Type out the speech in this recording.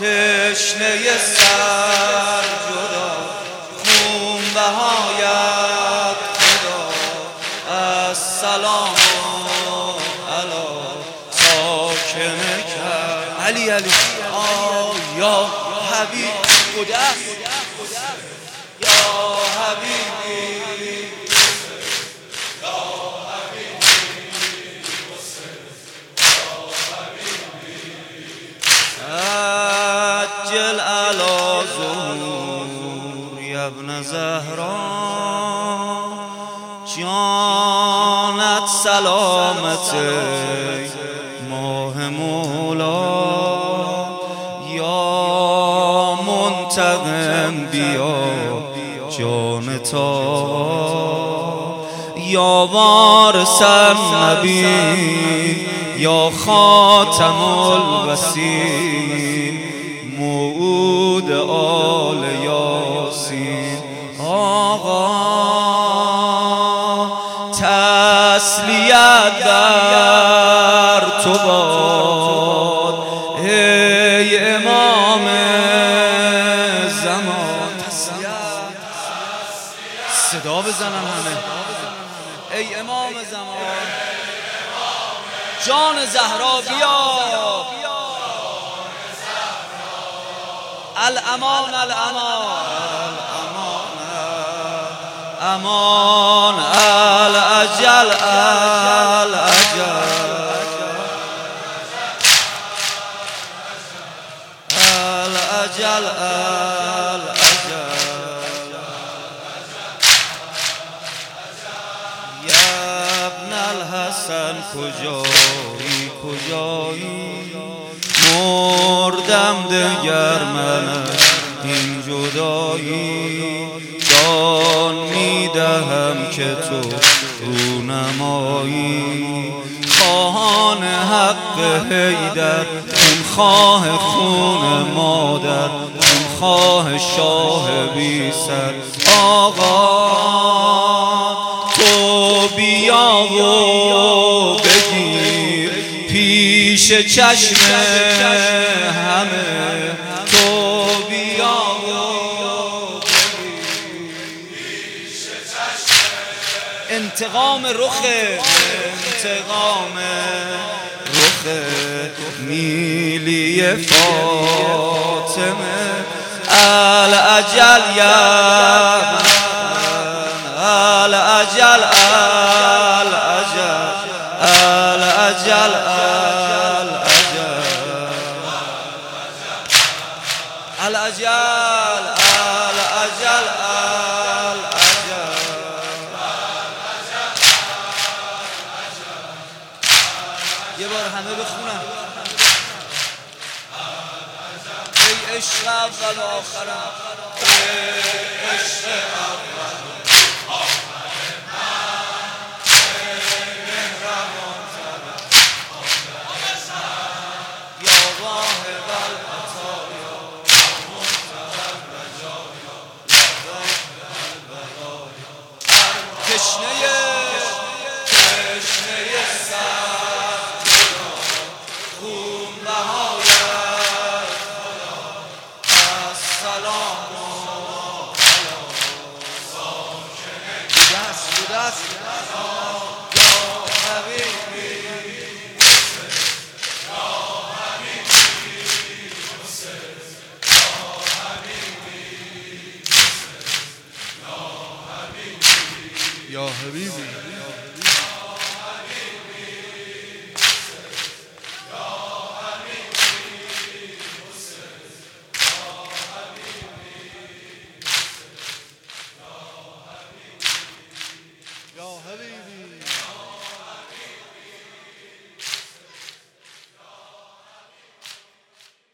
تشنه سر جدا خون بهایت خدا السلام علی ساکن کرد علی یا حبیب قدس یا حبیبی عجل علی ظهور یا ابن زهرا جانت سلامت ماه مولا یا منتقم بیا جان تا یا وارث النبی یا خاتم الوصی موعود آل یاسین آقا تسلیت در تو باد ای امام زمان صدا بزنن همه ای امام زمان جان زهرا بیا الامان امان الاجل یا ابن الحسن کجایی مردم دگر من این جدایی جان میدهم که تو رونمایی خواهان حق حیدر خون خواه خون مادر خون خواه شاه بی سر آقا تو بیا و بگیر پیش چشم همه تو بیا و بگیر پیش چشم انتقام رخ نیلی فاطمه الاجل یا الاجل یه بار همه بخونم ای عشق اول و آخرم ای عشق اول و آخرم ای مهربان ترم یا واهب العطایا یا منتهی الرجایا لبیک البرایا تشنه سر یا حبیبی